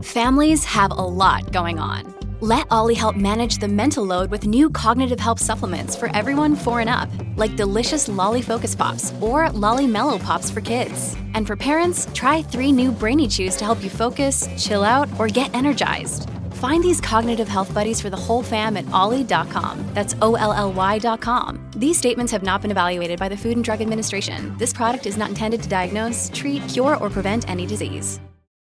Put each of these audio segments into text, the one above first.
Families have a lot going on. Let Ollie help manage the mental load with new cognitive help supplements for everyone 4 and up, like delicious Lolly Focus Pops or Lolly Mellow Pops for kids. And for parents, try 3 new Brainy Chews to help you focus, chill out, or get energized. Find these cognitive health buddies for the whole fam at ollie.com. That's OLLY.com. These statements have not been evaluated by the Food and Drug Administration. This product is not intended to diagnose, treat, cure, or prevent any disease.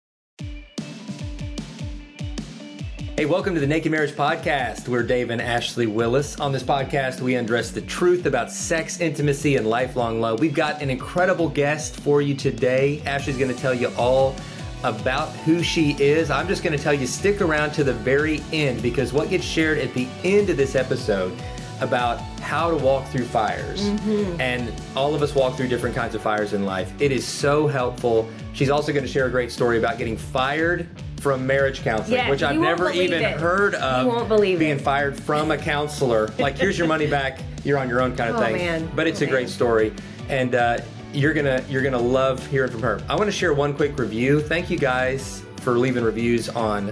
Hey, welcome to the Naked Marriage Podcast. We're Dave and Ashley Willis. On this podcast, we undress the truth about sex, intimacy, and lifelong love. We've got an incredible guest for you today. Ashley's going to tell you all about who she is. I'm just going to tell you, stick around to the very end, because what gets shared at the end of this episode about how to walk through fires. And all of us walk through different kinds of fires in life. It is so helpful. She's also going to share a great story about getting fired from marriage counseling, which I've never even heard of. You won't believe being fired from a counselor. Like, here's your money back, you're on your own kind of thing. Man. But it's a great story, and you're gonna love hearing from her. I want to share one quick review. Thank you guys for leaving reviews on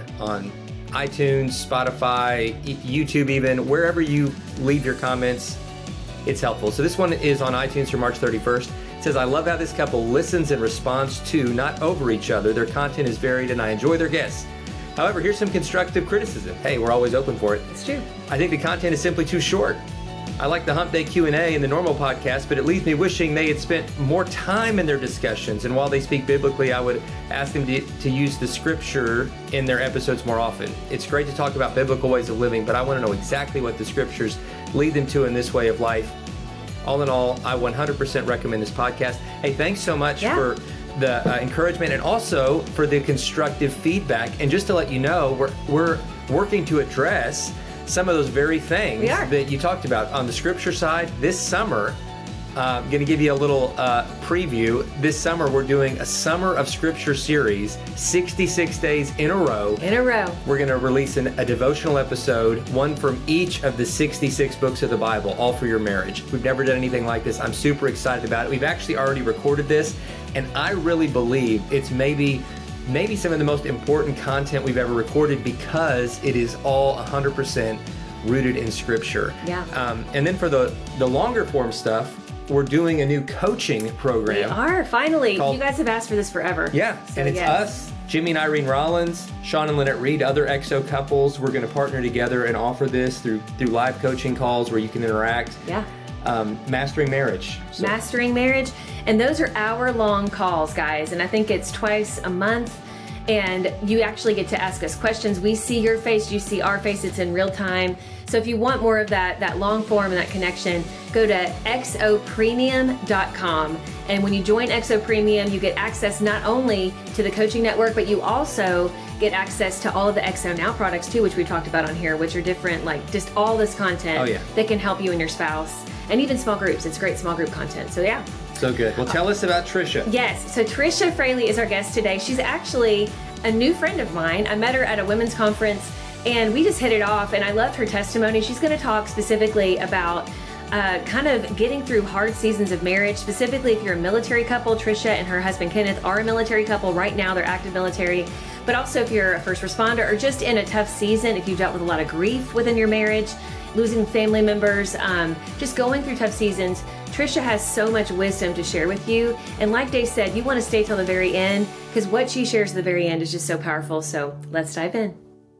iTunes, Spotify, YouTube, even wherever you leave your comments. It's helpful. So this one is on iTunes for March 31st. It says, I love how this couple listens and responds to, not over each other. Their content is varied and I enjoy their guests. However, here's some constructive criticism. Hey, we're always open for it. It's true. I think the content is simply too short. I like the Hump Day Q&A in the normal podcast, but it leaves me wishing they had spent more time in their discussions. And while they speak biblically, I would ask them to use the scripture in their episodes more often. It's great to talk about biblical ways of living, but I want to know exactly what the scriptures lead them to in this way of life. All in all, I 100% recommend this podcast. Hey, thanks so much for the encouragement, and also for the constructive feedback. And just to let you know, we're working to address some of those very things that you talked about on the scripture side this summer. I'm going to give you a little preview. This summer, we're doing a Summer of Scripture series, 66 days in a row. We're going to release a devotional episode, one from each of the 66 books of the Bible, all for your marriage. We've never done anything like this. I'm super excited about it. We've actually already recorded this, and I really believe it's maybe some of the most important content we've ever recorded, because it is all 100% rooted in Scripture. And then for the longer form stuff, we're doing a new coaching program. We are, finally. You guys have asked for this forever. And it's us, Jimmy and Irene Rollins, Sean and Lynette Reed, other XO couples. We're going to partner together and offer this through live coaching calls where you can interact. Mastering Marriage. Mastering Marriage. And those are hour-long calls, guys. And I think it's twice a month. And you actually get to ask us questions. We see your face, you see our face. It's in real time. So if you want more of that long form and that connection, go to xopremium.com. And when you join XO Premium, you get access not only to the coaching network, but you also get access to all of the XO Now products too, which we talked about on here, which are different, like just all this content that can help you and your spouse, and even small groups. It's great small group content. So So good. Well, tell us about Trisha. Yes. So Trisha Fraley is our guest today. She's actually a new friend of mine. I met her at a women's conference, and we just hit it off, and I loved her testimony. She's going to talk specifically about kind of getting through hard seasons of marriage, specifically if you're a military couple. Trisha and her husband Kenneth are a military couple right now. They're active military. But also if you're a first responder or just in a tough season, if you've dealt with a lot of grief within your marriage, losing family members, just going through tough seasons, Trisha has so much wisdom to share with you. And like Dave said, you want to stay till the very end, because what she shares at the very end is just so powerful. So let's dive in.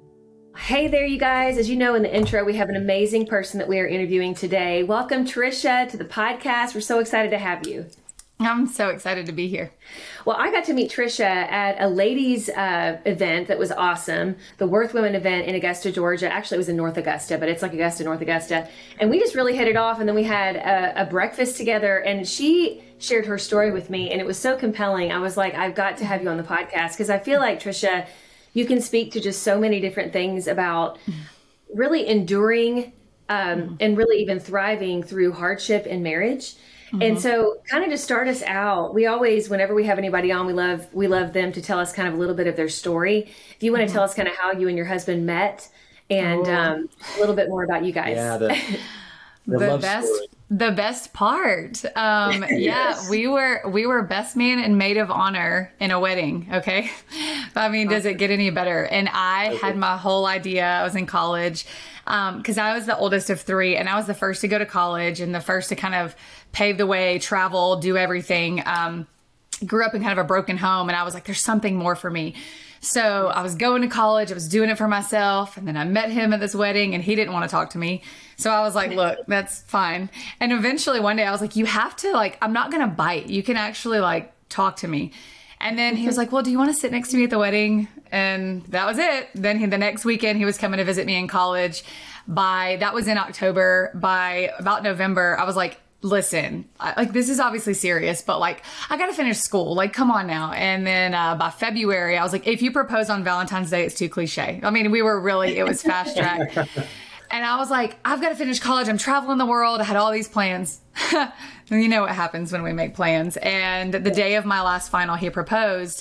Hey there, you guys. As you know in the intro, we have an amazing person that we are interviewing today. Welcome, Trisha, to the podcast. We're so excited to have you. I'm so excited to be here. Well, I got to meet Trisha at a ladies' event that was awesome, the Worth Women event in Augusta, Georgia. Actually, it was in North Augusta, but it's like Augusta, North Augusta. And we just really hit it off, and then we had a breakfast together, and she shared her story with me, and it was so compelling. I was like, I've got to have you on the podcast, because I feel like, Trisha, you can speak to just so many different things about really enduring and really even thriving through hardship in marriage. And so kind of to start us out, we always, whenever we have anybody on, we love them to tell us kind of a little bit of their story. If you want to tell us kind of how you and your husband met, and a little bit more about you guys. Yeah, the the best part. Yeah, we were best man and maid of honor in a wedding. Okay. I mean, does it get any better? And I had my whole idea. I was in college, cause I was the oldest of three and I was the first to go to college and the first to kind of pave the way, travel, do everything. Grew up in kind of a broken home and I was like, there's something more for me. So I was going to college, I was doing it for myself. And then I met him at this wedding and he didn't want to talk to me. So I was like, look, that's fine. And eventually one day I was like, you have to I'm not going to bite. You can actually talk to me. And then he was like, well, do you want to sit next to me at the wedding? And that was it. Then the next weekend he was coming to visit me in college. That was in October. By about November, I was like, listen, this is obviously serious, but I got to finish school. Come on now. And then by February, I was like, if you propose on Valentine's Day, it's too cliche. I mean, it was fast track. And I was like, I've got to finish college. I'm traveling the world. I had all these plans. And you know what happens when we make plans. And the day of my last final, he proposed.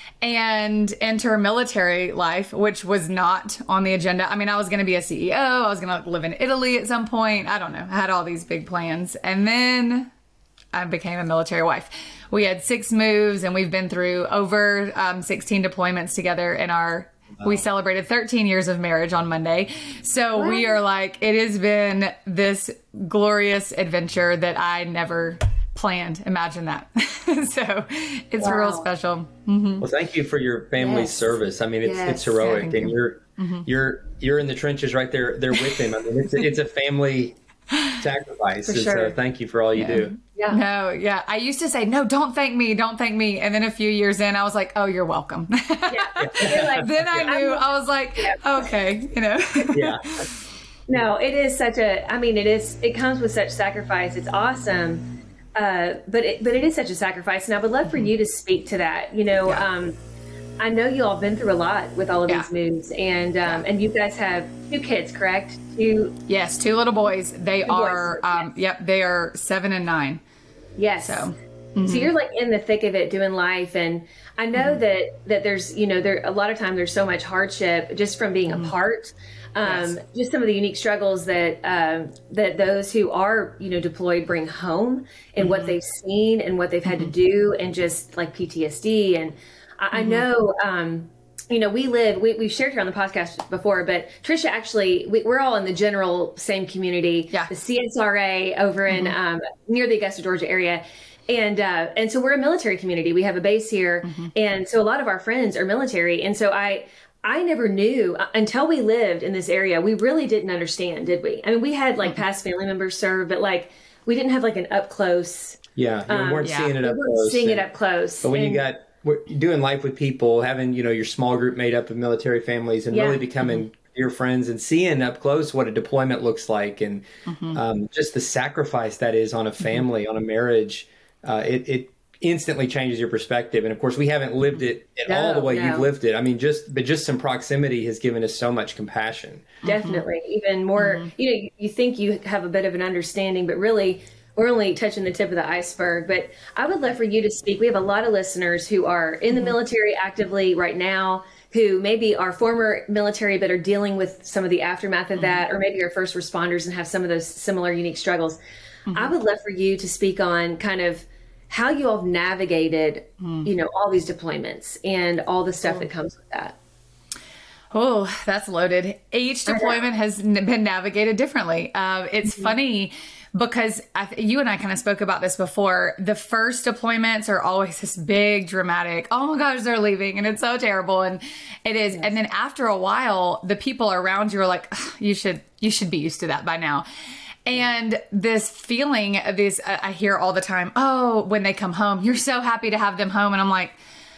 And enter military life, which was not on the agenda. I mean, I was going to be a CEO. I was going to live in Italy at some point. I don't know. I had all these big plans. And then I became a military wife. We had 6 moves and we've been through over 16 deployments together we celebrated 13 years of marriage on Monday. So we are it has been this glorious adventure that I never planned. Imagine that. So it's real special. Mm-hmm. Well, thank you for your family's service. I mean, it's heroic, and you're in the trenches right there with him. I mean, it's a family sacrifice. For sure. So thank you for all you do. Yeah. No, yeah. I used to say, no, don't thank me. Don't thank me. And then a few years in, I was like, oh, you're welcome. Yeah. Then I knew. I was like, okay, Yeah. No, it is it comes with such sacrifice. It's awesome. But it is such a sacrifice, and I would love for you to speak to that. I know you all been through a lot with all of these moves, and you guys have 2 kids, correct? 2. Yes, 2 little boys. They are, they are 7 and 9. Yes. So you're in the thick of it, doing life, and I know that there's there a lot of times there's so much hardship just from being apart. Just some of the unique struggles that those who are deployed bring home, and what they've seen and what they've had to do, and just PTSD. And I know we've shared here on the podcast before, but Trisha, actually we're all in the general same community, the CSRA over in near the Augusta, Georgia area. And so we're a military community. We have a base here, and so a lot of our friends are military. And so I never knew until we lived in this area. We really didn't understand, did we? I mean, we had past family members serve, but we didn't have an up close. Yeah, you weren't seeing it up close. Seeing it up close. But when you're doing life with people, having your small group made up of military families, and really becoming your friends, and seeing up close what a deployment looks like, and just the sacrifice that is on a family, on a marriage, it instantly changes your perspective. And of course, we haven't lived it all the way you've lived it. I mean, just some proximity has given us so much compassion. Definitely. Even more, you think you have a bit of an understanding, but really we're only touching the tip of the iceberg. But I would love for you to speak. We have a lot of listeners who are in the military actively right now, who maybe are former military but are dealing with some of the aftermath of that, or maybe are first responders and have some of those similar unique struggles. I would love for you to speak on kind of how you all have navigated, all these deployments and all the stuff that comes with that. Oh, that's loaded. Each deployment has been navigated differently. It's funny because you and I kind of spoke about this before. The first deployments are always this big, dramatic, oh my gosh, they're leaving, and it's so terrible. And it is. Yes. And then after a while, the people around you are like, you should be used to that by now. And this feeling of this, I hear all the time, oh, when they come home, you're so happy to have them home. And I'm like,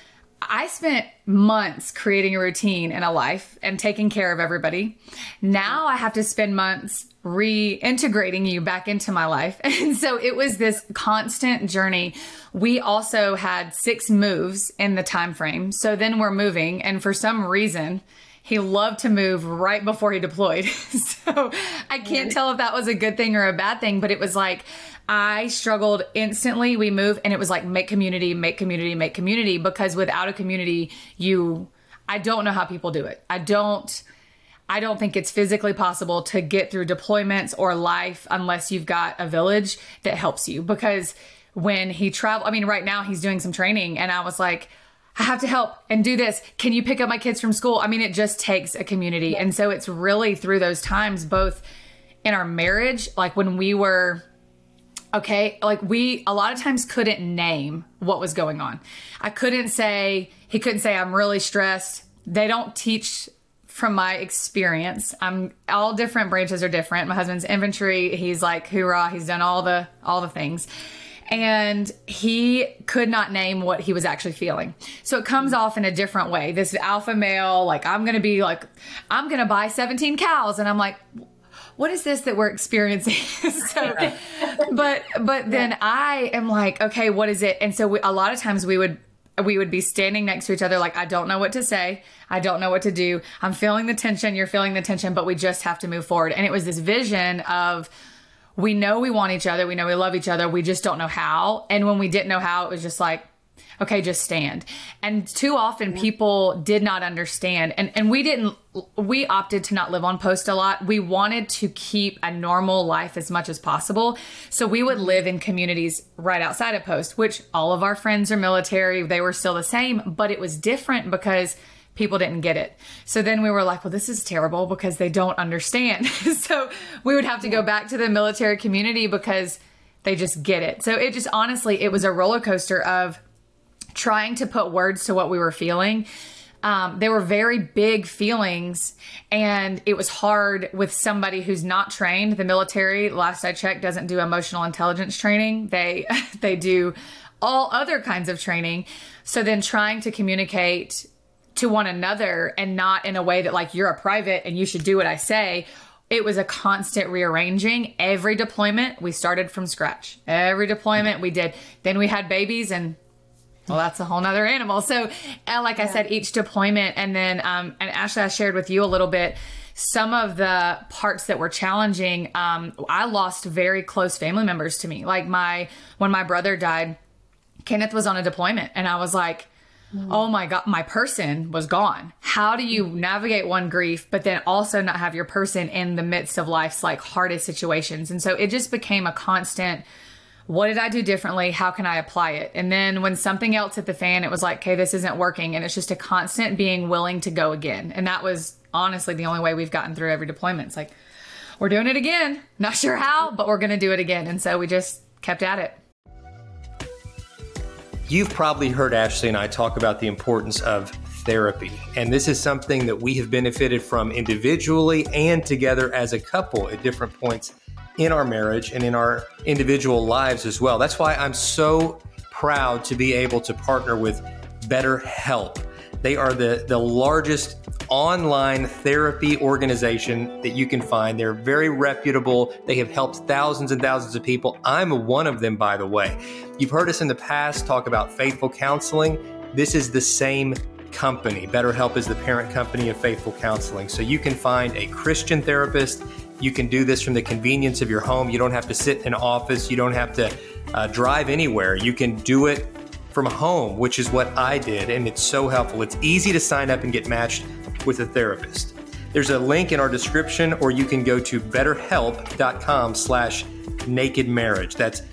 I spent months creating a routine in a life and taking care of everybody. Now I have to spend months reintegrating you back into my life. And so it was this constant journey. We also had 6 moves in the time frame. So then we're moving. And for some reason, he loved to move right before he deployed. So I can't tell if that was a good thing or a bad thing, but it was like, I struggled instantly. We move and it was like, make community, make community, make community, because without a community, I don't know how people do it. I I don't think it's physically possible to get through deployments or life unless you've got a village that helps you. Because when he traveled, I mean, right now he's doing some training and I was like, I have to help and do this. Can you pick up my kids from school? I mean, it just takes a community. And so it's really through those times, both in our marriage, like when we were okay, like we a lot of times couldn't name what was going on. He couldn't say, I'm really stressed. They don't teach from my experience. All different branches are different. My husband's infantry. He's like, hoorah. He's done all the things. And he could not name what he was actually feeling. So it comes off in a different way. This alpha male, like, I'm going to buy 17 cows. And I'm like, what is this that we're experiencing? But then I am like, okay, what is it? And so a lot of times we would be standing next to each other. Like, I don't know what to say. I don't know what to do. I'm feeling the tension. You're feeling the tension, but we just have to move forward. And it was this vision of, we know we want each other. We know we love each other. We just don't know how. And when we didn't know how, it was just like, okay, just stand. And too often people did not understand. And we opted to not live on post a lot. We wanted to keep a normal life as much as possible. So we would live in communities right outside of post, which all of our friends are military. They were still the same, but it was different because people didn't get it. So then we were like, well, this is terrible because they don't understand. So we would have to go back to the military community because they just get it. So it just, honestly, it was a roller coaster of trying to put words to what we were feeling. They were very big feelings, and it was hard with somebody who's not trained. The military, last I checked, doesn't do emotional intelligence training. They do all other kinds of training. So then trying to communicate to one another and not in a way that like, you're a private and you should do what I say. It was a constant rearranging. Every deployment, we started from scratch. Every deployment we did. Then we had babies, and well, that's a whole nother animal. So like I said, each deployment, and then, and Ashley, I shared with you a little bit, some of the parts that were challenging. I lost very close family members to me. Like when my brother died, Kenneth was on a deployment, and I was like, oh my God, my person was gone. How do you navigate one grief, but then also not have your person in the midst of life's like hardest situations? And so it just became a constant, what did I do differently? How can I apply it? And then when something else hit the fan, it was like, okay, this isn't working. And it's just a constant being willing to go again. And that was honestly the only way we've gotten through every deployment. It's like, we're doing it again. Not sure how, but we're going to do it again. And so we just kept at it. You've probably heard Ashley and I talk about the importance of therapy. And this is something that we have benefited from individually and together as a couple at different points in our marriage and in our individual lives as well. That's why I'm so proud to be able to partner with BetterHelp. They are the largest online therapy organization that you can find. They're very reputable. They have helped thousands and thousands of people. I'm one of them, by the way. You've heard us in the past talk about Faithful Counseling. This is the same company. BetterHelp is the parent company of Faithful Counseling. So you can find a Christian therapist. You can do this from the convenience of your home. You don't have to sit in an office. You don't have to drive anywhere. You can do it from home, which is what I did, and it's so helpful. It's easy to sign up and get matched with a therapist. There's a link in our description, or you can go to betterhelp.com/nakedmarriage. That's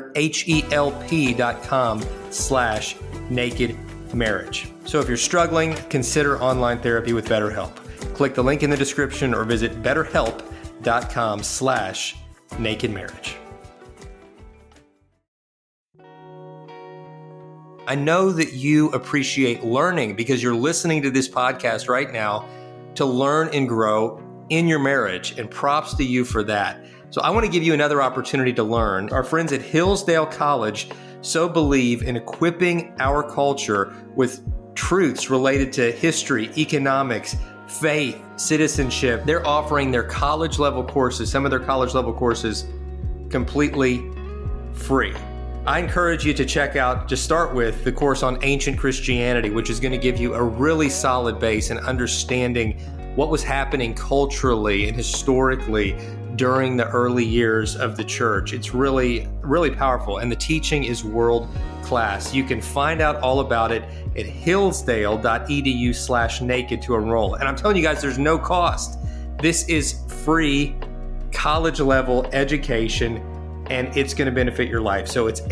betterhelp.com/nakedmarriage. So if you're struggling, consider online therapy with BetterHelp. Click the link in the description or visit betterhelp.com/nakedmarriage. I know that you appreciate learning because you're listening to this podcast right now to learn and grow in your marriage, and props to you for that. So I want to give you another opportunity to learn. Our friends at Hillsdale College so believe in equipping our culture with truths related to history, economics, faith, citizenship. They're offering their college level courses, some of their college level courses, completely free. I encourage you to check out, to start with, the course on ancient Christianity, which is going to give you a really solid base in understanding what was happening culturally and historically during the early years of the church. It's really, really powerful, and the teaching is world class. You can find out all about it at hillsdale.edu/naked to enroll. And I'm telling you guys, there's no cost. This is free college level education, and it's going to benefit your life. So it's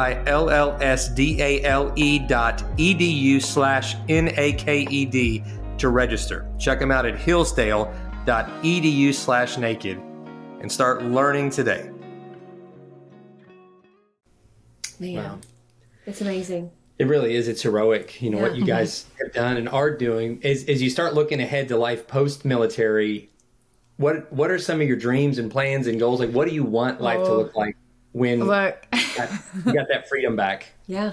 hillsdale.edu/NAKED to register. Check them out at hillsdale.edu/naked and start learning today. Man, Wow. it's amazing. It really is. It's heroic. You know, what you guys have done and are doing is as you start looking ahead to life post-military, what are some of your dreams and plans and goals? Like, what do you want life to look like when you got that freedom back? Yeah.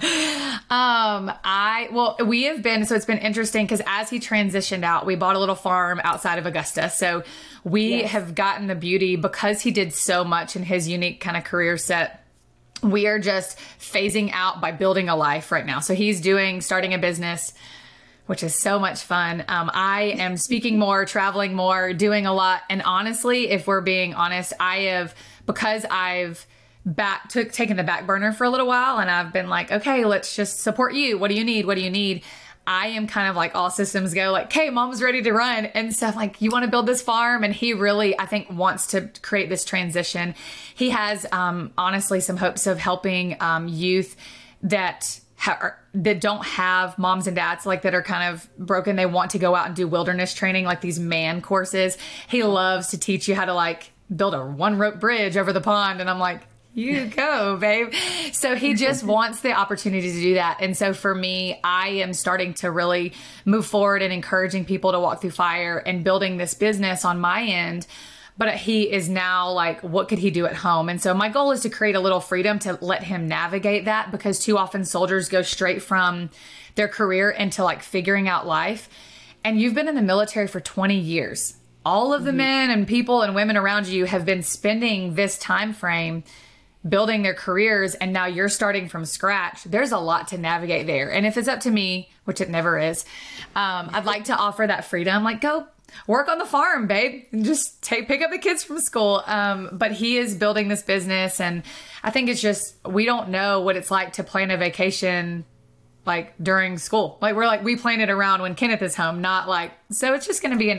We have been, so it's been interesting because as he transitioned out, we bought a little farm outside of Augusta. So we have gotten the beauty because he did so much in his unique kind of career set. We are just phasing out by building a life right now. So he's starting a business, which is so much fun. I am speaking more, traveling more, doing a lot. And honestly, if we're being honest, because I've taken the back burner for a little while and I've been like, okay, let's just support you. What do you need? What do you need? I am kind of like all systems go, like, okay, mom's ready to run and stuff. Like, you want to build this farm? And he really, I think, wants to create this transition. He has, honestly, some hopes of helping youth that don't have moms and dads, like that are kind of broken. They want to go out and do wilderness training, like these man courses. He loves to teach you how to like build a one rope bridge over the pond. And I'm like, you go, babe. So he just wants the opportunity to do that. And so for me, I am starting to really move forward and encouraging people to walk through fire and building this business on my end. But he is now like, what could he do at home? And so my goal is to create a little freedom to let him navigate that, because too often soldiers go straight from their career into like figuring out life. And you've been in the military for 20 years. All of the men and people and women around you have been spending this time frame building their careers, and now you're starting from scratch. There's a lot to navigate there. And if it's up to me, which it never is, I'd like to offer that freedom. Like, go work on the farm, babe, and just pick up the kids from school. But he is building this business, and I think it's just, we don't know what it's like to plan a vacation like during school. Like we plan it around when Kenneth is home, not like, so it's just going to be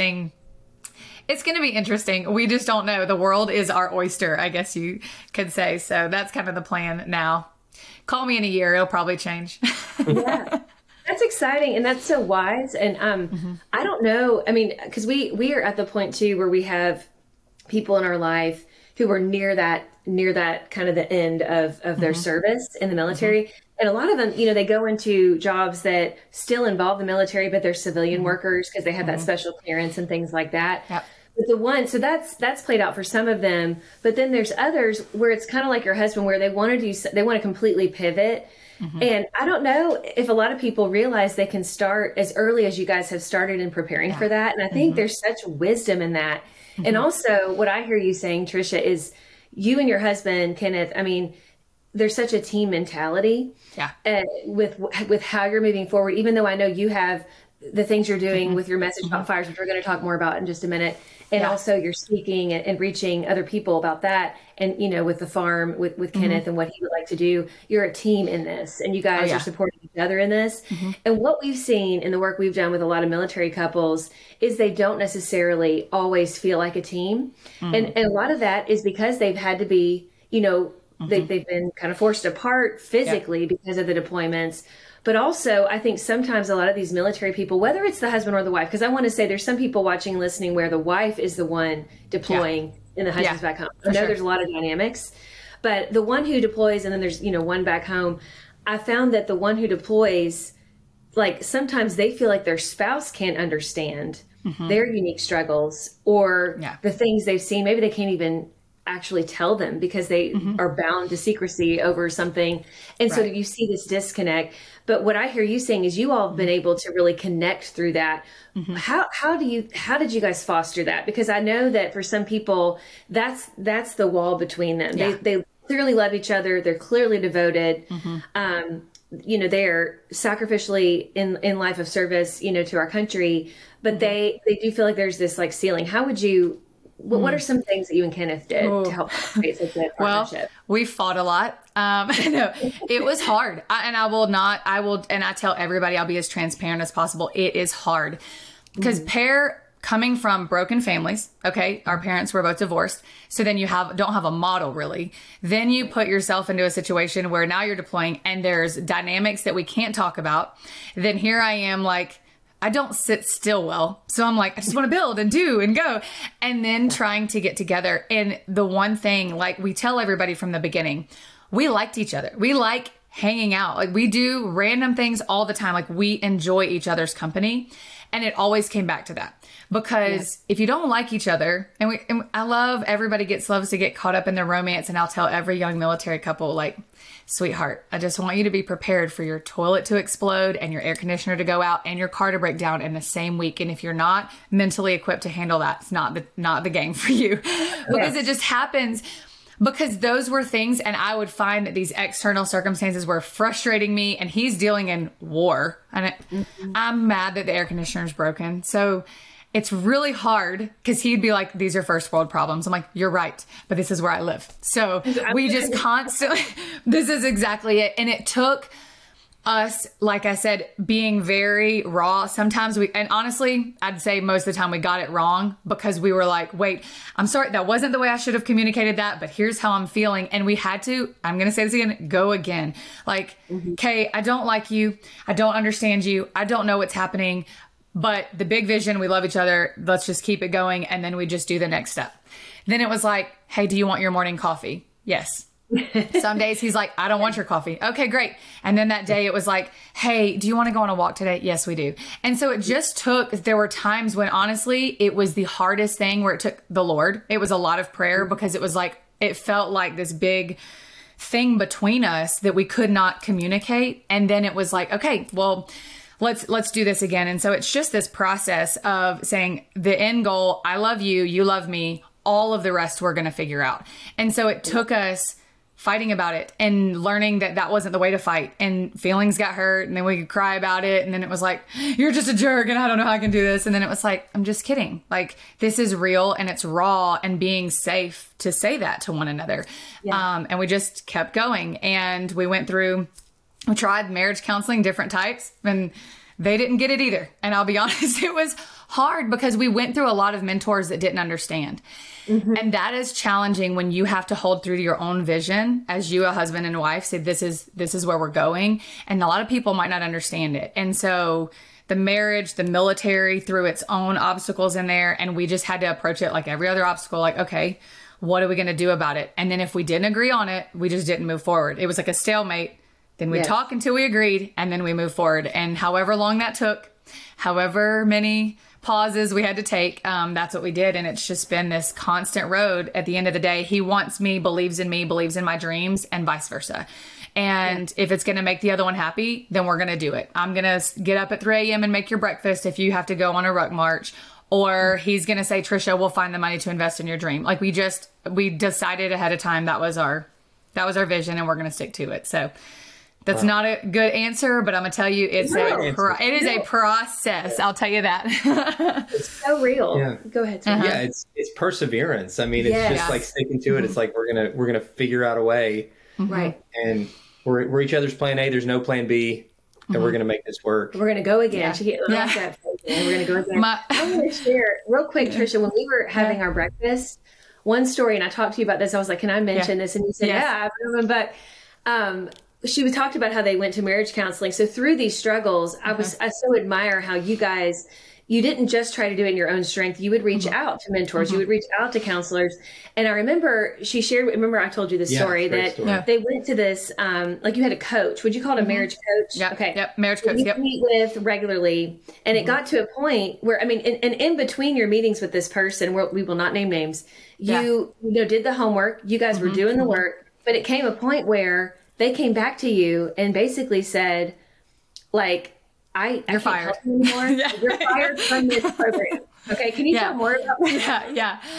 it's going to be interesting. We just don't know. The world is our oyster, I guess you could say. So that's kind of the plan now. Call me in a year. It'll probably change. Yeah. That's exciting. And that's so wise. And I don't know. I mean, because we are at the point too where we have people in our life who are near that kind of the end of their service in the military. And a lot of them, they go into jobs that still involve the military, but they're civilian workers because they have that special clearance and things like that. Yep. But so that's played out for some of them. But then there's others where it's kind of like your husband, where they want to completely pivot. And I don't know if a lot of people realize they can start as early as you guys have started in preparing for that. And I think there's such wisdom in that. And also what I hear you saying, Tricia, is you and your husband, Kenneth, I mean, there's such a team mentality with how you're moving forward, even though I know you have the things you're doing with your message about fires, which we're going to talk more about in just a minute. And also you're speaking and reaching other people about that. And, with the farm, with Kenneth and what he would like to do, you're a team in this, and you guys are supporting each other in this. And what we've seen in the work we've done with a lot of military couples is they don't necessarily always feel like a team. And a lot of that is because they've had to be, they've been kind of forced apart physically because of the deployments. But also, I think sometimes a lot of these military people, whether it's the husband or the wife, because I want to say there's some people watching and listening where the wife is the one deploying and the husband's back home. I know there's a lot of dynamics, but the one who deploys and then there's, one back home, I found that the one who deploys, like sometimes they feel like their spouse can't understand their unique struggles or the things they've seen. Maybe they can't even actually tell them because they are bound to secrecy over something. And so you see this disconnect. But what I hear you saying is you all have been able to really connect through that. How did you guys foster that? Because I know that for some people, that's the wall between them. They clearly love each other. They're clearly devoted. They're sacrificially in life of service, to our country, but they do feel like there's this like ceiling. How would you, what are some things that you and Kenneth did to help create such a partnership? Well, we fought a lot. No, it was hard. And I tell everybody, I'll be as transparent as possible. It is hard because coming from broken families, okay? Our parents were both divorced. So then you don't have a model really. Then you put yourself into a situation where now you're deploying and there's dynamics that we can't talk about. Then here I am like, I don't sit still well. So I'm like, I just want to build and do and go. And then trying to get together. And the one thing, like we tell everybody from the beginning, we liked each other. We like hanging out. Like we do random things all the time. Like we enjoy each other's company. And it always came back to that. Because if you don't like each other, and I love everybody loves to get caught up in their romance. And I'll tell every young military couple, like, sweetheart, I just want you to be prepared for your toilet to explode and your air conditioner to go out and your car to break down in the same week. And if you're not mentally equipped to handle that, it's not the game for you. Because it just happens. Because those were things, and I would find that these external circumstances were frustrating me, and he's dealing in war. And I'm mad that the air conditioner is broken. So it's really hard because he'd be like, these are first world problems. I'm like, you're right, but this is where I live. So we just constantly, this is exactly it. And it took us, like I said, being very raw. Sometimes and honestly, I'd say most of the time we got it wrong because we were like, wait, I'm sorry, that wasn't the way I should have communicated that, but here's how I'm feeling. And we had to, I'm going to say this again, go again. Like, okay, I don't like you. I don't understand you. I don't know what's happening, but the big vision, we love each other. Let's just keep it going. And then we just do the next step. Then it was like, hey, do you want your morning coffee? Yes. Some days he's like, I don't want your coffee. Okay, great. And then that day it was like, hey, do you want to go on a walk today? Yes, we do. And so it just there were times when honestly, it was the hardest thing where it took the Lord. It was a lot of prayer because it was like, it felt like this big thing between us that we could not communicate. And then it was like, okay, well, let's do this again. And so it's just this process of saying the end goal, I love you, you love me, all of the rest we're going to figure out. And so it took us fighting about it and learning that that wasn't the way to fight, and feelings got hurt, and then we could cry about it. And then it was like, you're just a jerk and I don't know how I can do this. And then it was like, I'm just kidding. Like, this is real and it's raw, and being safe to say that to one another. Yeah. And we just kept going, and we tried marriage counseling, different types, and they didn't get it either. And I'll be honest, it was hard because we went through a lot of mentors that didn't understand. And that is challenging when you have to hold through to your own vision as you, a husband and wife, say, this is where we're going. And a lot of people might not understand it. And so the marriage, the military threw its own obstacles in there. And we just had to approach it like every other obstacle, like, okay, what are we going to do about it? And then if we didn't agree on it, we just didn't move forward. It was like a stalemate. Then we talk until we agreed, and then we move forward. And however long that took, however many pauses we had to take, that's what we did. And it's just been this constant road. At the end of the day, he wants me, believes in my dreams, and vice versa. And if it's going to make the other one happy, then we're going to do it. I'm going to get up at 3 a.m. and make your breakfast if you have to go on a ruck march. Or he's going to say, Trisha, we'll find the money to invest in your dream. Like we decided ahead of time that was our vision, and we're going to stick to it. So that's not a good answer, but I'm going to tell you, it is a process. I'll tell you that. It's so real. Yeah. Go ahead. Yeah, it's perseverance. I mean, it's just like sticking to it. It's like we're gonna figure out a way, right? And we're each other's plan A. There's no plan B, and we're gonna make this work. We're gonna go again. We're gonna go again. I want to share real quick, Trisha. When we were having our breakfast, one story, and I talked to you about this. I was like, "Can I mention this?" And you said, "Yeah, I remember." But she talked about how they went to marriage counseling. So through these struggles, I so admire how you guys, you didn't just try to do it in your own strength. You would reach out to mentors. You would reach out to counselors. And I remember I told you this story that they went to this, like you had a coach. Would you call it a marriage coach? Yep. Okay. Yep. Marriage coach. You meet with regularly. And it got to a point where, I mean, and in between your meetings with this person, we will not name names, you did the homework. You guys were doing the work, but it came a point where they came back to you and basically said, like, I can't help you anymore. You're fired from this program. Okay, can you tell more about that?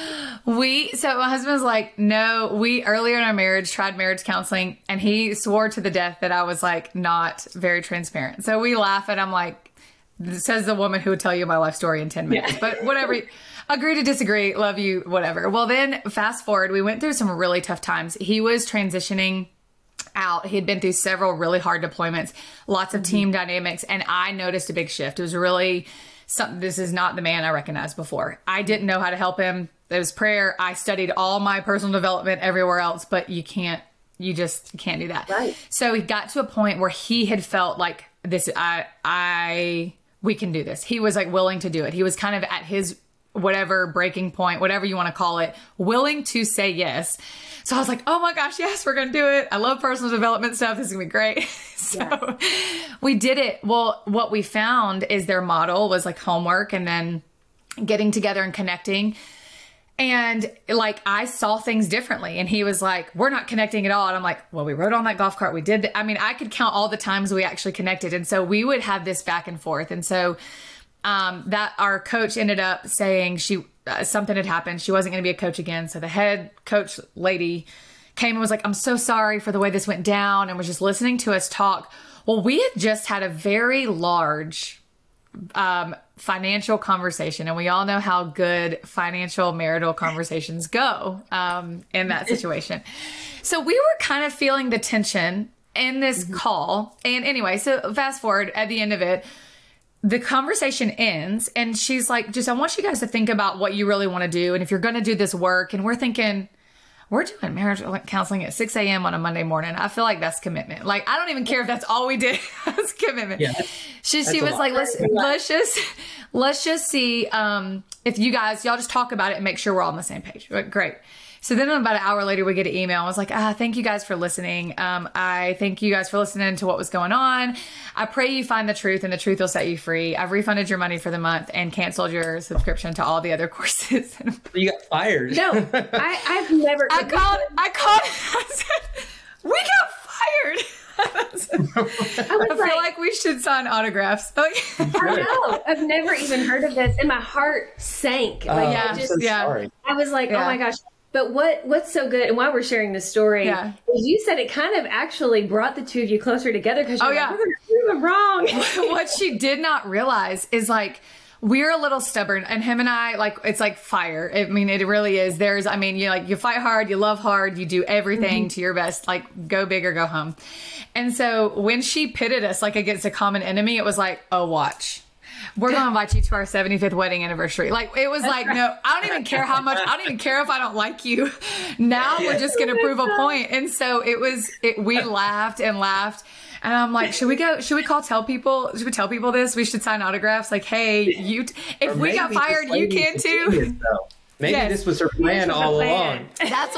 Yeah. So my husband was like, no, we earlier in our marriage tried marriage counseling, and he swore to the death that I was like not very transparent. So we laugh, and I'm like, says the woman who would tell you my life story in 10 minutes. But whatever. Agree to disagree. Love you. Whatever. Well, then fast forward, we went through some really tough times. He was transitioning out. He had been through several really hard deployments, lots of team dynamics, and I noticed a big shift. It was really this is not the man I recognized before. I didn't know how to help him. There was prayer. I studied all my personal development everywhere else, but you just can't do that. Right. So he got to a point where he had felt like this, we can do this. He was like willing to do it. He was kind of at his whatever breaking point, whatever you want to call it, willing to say yes. So I was like, oh my gosh, yes, we're going to do it. I love personal development stuff. This is going to be great. So we did it. Well, what we found is their model was like homework and then getting together and connecting. And like, I saw things differently, and he was like, we're not connecting at all. And I'm like, well, we rode on that golf cart. We did. I could count all the times we actually connected. And so we would have this back and forth. And so, that our coach ended up saying something had happened. She wasn't going to be a coach again. So the head coach lady came and was like, I'm so sorry for the way this went down, and was just listening to us talk. Well, we had just had a very large, financial conversation, and we all know how good financial marital conversations go in that situation. So we were kind of feeling the tension in this call. And anyway, so fast forward at the end of it, the conversation ends, and she's like, I want you guys to think about what you really want to do, and if you're going to do this work. And we're thinking, we're doing marriage counseling at 6 a.m. on a Monday morning. I feel like that's commitment. Like, I don't even care if that's all we did. That's commitment. Yeah, she was like, let's just see if y'all just talk about it and make sure we're all on the same page. Great. So then about an hour later, we get an email. I was like, thank you guys for listening. I thank you guys for listening to what was going on. I pray you find the truth, and the truth will set you free. I've refunded your money for the month and canceled your subscription to all the other courses. You got fired. No, I've never. I called. I said, we got fired. I feel like we should sign autographs. I know. I've never even heard of this, and my heart sank. Sorry. I was like, oh my gosh. But what's so good, and why we're sharing this story, is you said it kind of actually brought the two of you closer together, because you're like, we're going to prove them wrong. What she did not realize is, like, we're a little stubborn, and him and I, like, it's like fire. I mean, it really is. You fight hard, you love hard, you do everything to your best, like, go big or go home. And so when she pitted us, like, against a common enemy, it was like, oh, watch. We're going to invite you to our 75th wedding anniversary. Like, it was like, no, I don't even care how much. I don't even care if I don't like you. Now we're just going to prove a point. And so we laughed and laughed. And I'm like, should we tell people this? We should sign autographs. Like, hey, if we got fired, you can too. Maybe this was her plan all along. That's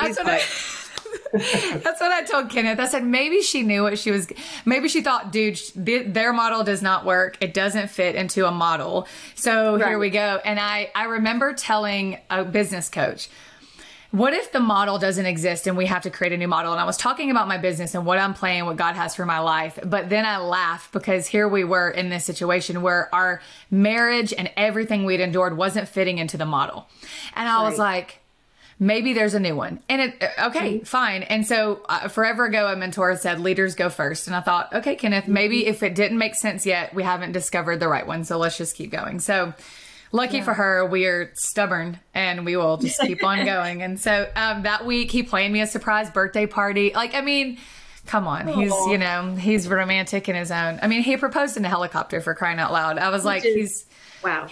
what I told Kenneth. I said, maybe she knew what she was. Maybe she thought, dude, their model does not work. It doesn't fit into a model. So here we go. And I remember telling a business coach, what if the model doesn't exist and we have to create a new model? And I was talking about my business and what I'm playing, what God has for my life. But then I laughed, because here we were in this situation where our marriage and everything we'd endured wasn't fitting into the model. And I was like, maybe there's a new one. And fine. And so forever ago, a mentor said, leaders go first. And I thought, okay, Kenneth, maybe if it didn't make sense yet, we haven't discovered the right one. So let's just keep going. So lucky for her, we are stubborn and we will just keep on going. And so that week he planned me a surprise birthday party. Like, I mean, come on. He's romantic in his own. I mean, he proposed in a helicopter, for crying out loud. I was like, he's got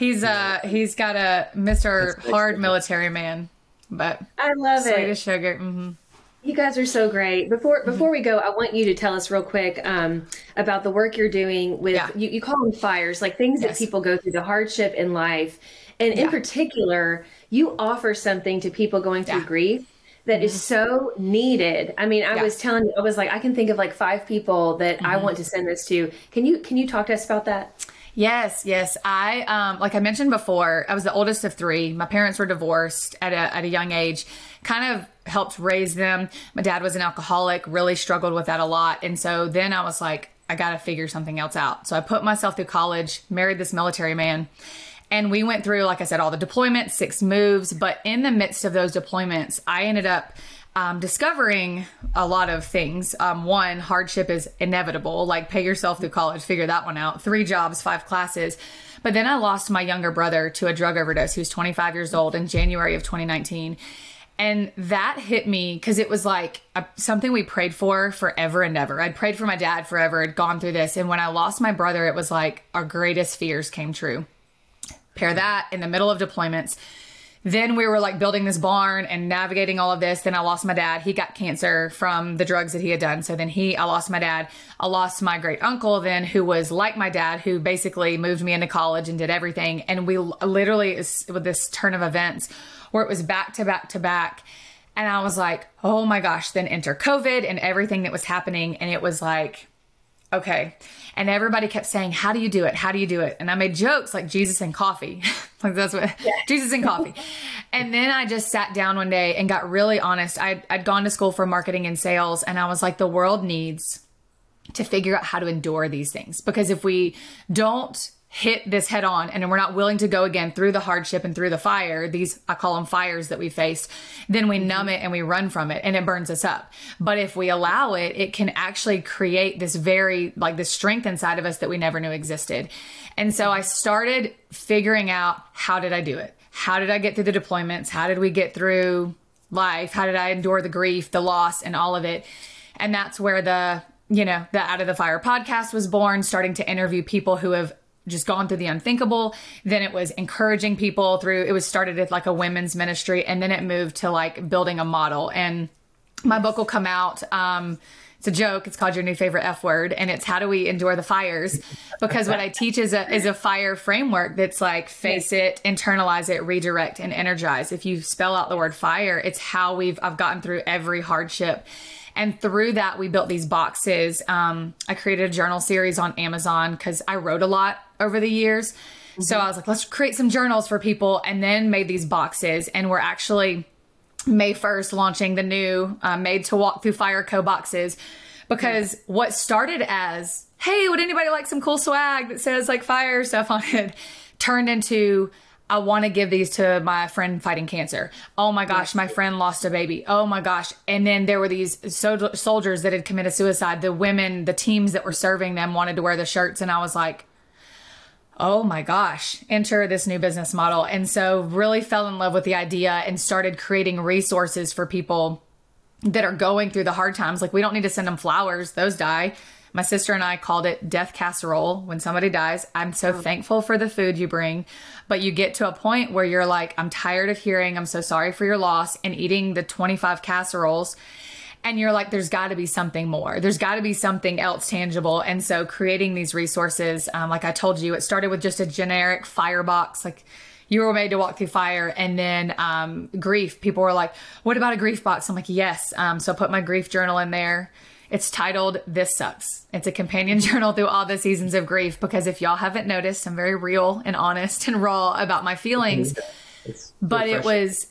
a Mr. Hard military man. But I love it. Sweet as sugar. Mm-hmm. You guys are so great. Before we go, I want you to tell us real quick about the work you're doing with, you call them fires, like things that people go through, the hardship in life. And in particular, you offer something to people going through grief that is so needed. I mean, I was telling you, I was like, I can think of like 5 people that I want to send this to. Can you talk to us about that? Yes. I, like I mentioned before, I was the oldest of 3. My parents were divorced at a young age, kind of helped raise them. My dad was an alcoholic, really struggled with that a lot. And so then I was like, I got to figure something else out. So I put myself through college, married this military man. And we went through, like I said, all the deployments, 6 moves. But in the midst of those deployments, I ended up discovering a lot of things. 1, hardship is inevitable. Like, pay yourself through college, figure that one out. 3 jobs, 5 classes. But then I lost my younger brother to a drug overdose. He was 25 years old in January of 2019. And that hit me because it was like something we prayed for forever and ever. I'd prayed for my dad forever, had gone through this. And when I lost my brother, it was like our greatest fears came true. pair that in the middle of deployments. Then we were like building this barn and navigating all of this. Then I lost my dad. He got cancer from the drugs that he had done. So then I lost my dad. I lost my great uncle then, who was like my dad, who basically moved me into college and did everything. And we literally, with this turn of events where it was back to back to back. And I was like, oh my gosh, then enter COVID and everything that was happening. And it was like, okay. And everybody kept saying, how do you do it? How do you do it? And I made jokes like Jesus and coffee. Like that's what, Jesus and coffee. And then I just sat down one day and got really honest. I'd gone to school for marketing and sales. And I was like, the world needs to figure out how to endure these things. Because if we don't hit this head on and we're not willing to go again through the hardship and through the fire, these, I call them fires that we faced, then we numb it and we run from it and it burns us up. But if we allow it, it can actually create this this strength inside of us that we never knew existed. And so I started figuring out, how did I do it? How did I get through the deployments? How did we get through life? How did I endure the grief, the loss, and all of it? And that's where the Out of the Fire podcast was born, starting to interview people who have just gone through the unthinkable. Then it was encouraging people through, it was started as like a women's ministry. And then it moved to like building a model. And my book will come out. It's a joke. It's called Your New Favorite F Word. And it's how do we endure the fires? Because what I teach is a fire framework that's like face it, internalize it, redirect, and energize. If you spell out the word fire, it's how I've gotten through every hardship. And through that, we built these boxes. I created a journal series on Amazon because I wrote a lot over the years. Mm-hmm. So I was like, let's create some journals for people, and then made these boxes. And we're actually May 1st launching the new Made to Walk Through Fire Co boxes, because what started as, hey, would anybody like some cool swag that says like fire stuff on it, turned into, I want to give these to my friend fighting cancer. Oh my gosh, my friend lost a baby. Oh my gosh. And then there were these soldiers that had committed suicide. The women, the teams that were serving them wanted to wear the shirts. And I was like, oh my gosh, enter this new business model. And so really fell in love with the idea and started creating resources for people that are going through the hard times. Like, we don't need to send them flowers. Those die. My sister and I called it death casserole when somebody dies. I'm so thankful for the food you bring. But you get to a point where you're like, I'm tired of hearing, I'm so sorry for your loss, and eating the 25 casseroles. And you're like, there's got to be something more. There's got to be something else tangible. And so creating these resources, like I told you, it started with just a generic fire box. Like, you were made to walk through fire. And then grief. People were like, what about a grief box? I'm like, yes. So I put my grief journal in there. It's titled This Sucks. It's a companion journal through all the seasons of grief, because if y'all haven't noticed, I'm very real and honest and raw about my feelings. But it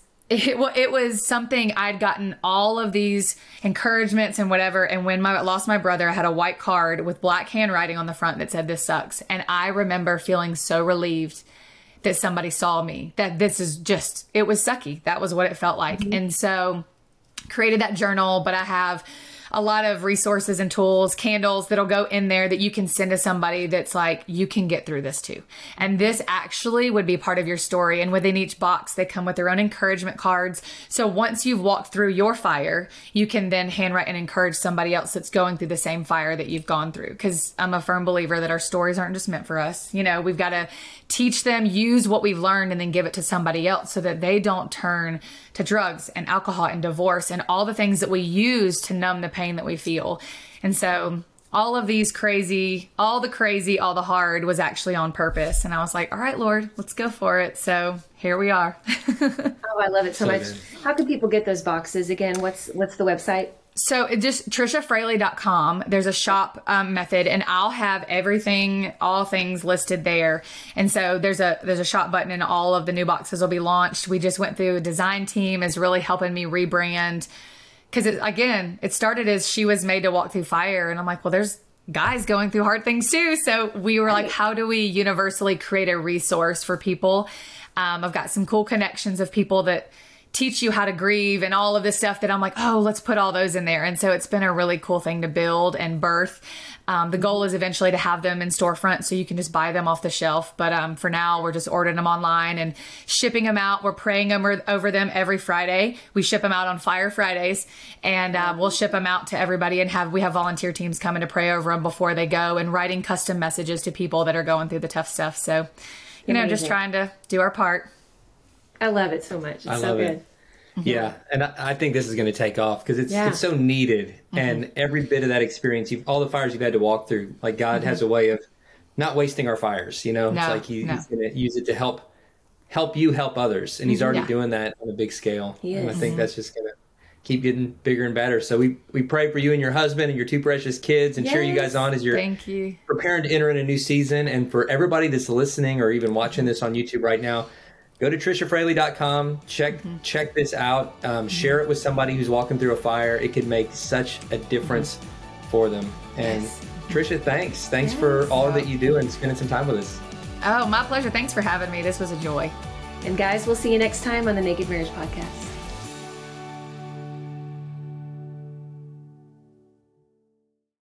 was something I'd gotten all of these encouragements and whatever. And when I lost my brother, I had a white card with black handwriting on the front that said, this sucks. And I remember feeling so relieved that somebody saw me, that this is just, it was sucky. That was what it felt like. Mm-hmm. And so created that journal, but I have a lot of resources and tools, candles that'll go in there that you can send to somebody that's like, you can get through this too. And this actually would be part of your story. And within each box, they come with their own encouragement cards. So once you've walked through your fire, you can then handwrite and encourage somebody else that's going through the same fire that you've gone through. Because I'm a firm believer that our stories aren't just meant for us. You know, we've got to teach them, use what we've learned, and then give it to somebody else so that they don't turn to drugs and alcohol and divorce and all the things that we use to numb the pain that we feel. And so all of these all the hard was actually on purpose. And I was like, all right, Lord, let's go for it. So here we are. Oh, I love it so much. Good. How can people get those boxes? Again, what's the website? So it just TrishaFraley.com. There's a shop method, and I'll have all things listed there. And so there's a shop button, and all of the new boxes will be launched. We just went through a design team is really helping me rebrand, because it started as she was made to walk through fire. And I'm like, well, there's guys going through hard things too. So we were like, how do we universally create a resource for people? I've got some cool connections of people that teach you how to grieve and all of this stuff that I'm like, oh, let's put all those in there. And so it's been a really cool thing to build and birth. The goal is eventually to have them in storefront so you can just buy them off the shelf. But for now, we're just ordering them online and shipping them out. We're praying over them every Friday. We ship them out on Fire Fridays, and we'll ship them out to everybody. And we have volunteer teams coming to pray over them before they go, and writing custom messages to people that are going through the tough stuff. So just trying to do our part. I love it so much. It's so good. Yeah, and I think this is going to take off because it's so needed. And every bit of that experience, all the fires you've had to walk through, like God has a way of not wasting our fires. It's like He's going to use it to help you help others, and He's already doing that on a big scale. And I think that's just going to keep getting bigger and better. So we pray for you and your husband and your two precious kids, and cheer you guys on as you're preparing to enter in a new season. And for everybody that's listening or even watching this on YouTube right now, go to TrishaFraley.com, check this out, share it with somebody who's walking through a fire. It could make such a difference for them. And Trisha, thanks for all that you do and spending some time with us. Oh, my pleasure. Thanks for having me. This was a joy. And guys, we'll see you next time on the Naked Marriage Podcast.